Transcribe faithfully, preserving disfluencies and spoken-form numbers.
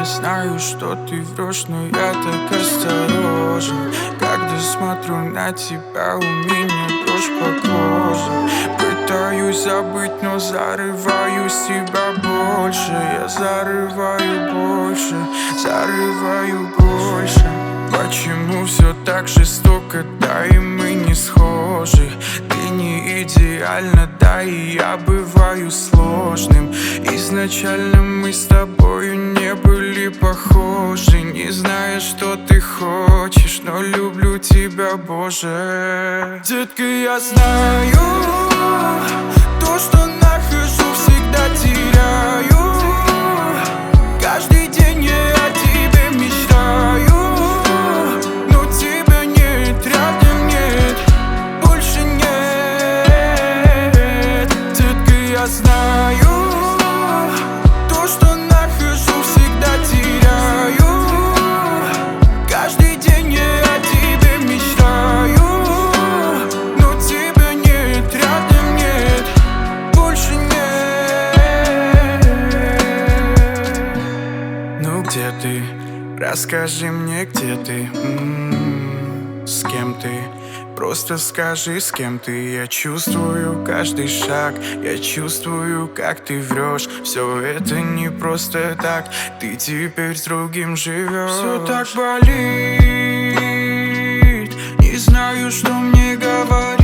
Я знаю, что ты врешь, но я так осторожен. Когда смотрю на тебя, у меня дрожь по коже. Пытаюсь забыть, но зарываю себя больше. Я зарываю больше, зарываю больше. Почему все так жестоко, да и мы не схожи. Ты не идеальна, да и я бываю сложным. Изначально мы с тобою не были похожи. Не знаю, что ты хочешь, но люблю тебя, Боже. Детка, я знаю, то, что нахожу, всегда теряю. Каждый день я о тебе мечтаю. Но тебя нет, рядом нет, больше нет. Детка, я знаю, то, что нахожу, всегда теряю. Каждый день я о тебе мечтаю. Но тебя нет, рядом нет, больше нет. Ну где ты? Расскажи мне, где ты, м-м-м, с кем ты? Просто скажи, с кем ты. Я чувствую каждый шаг, я чувствую, как ты врешь. Все это не просто так, ты теперь с другим живешь. Все так болит, не знаю, что мне говорить.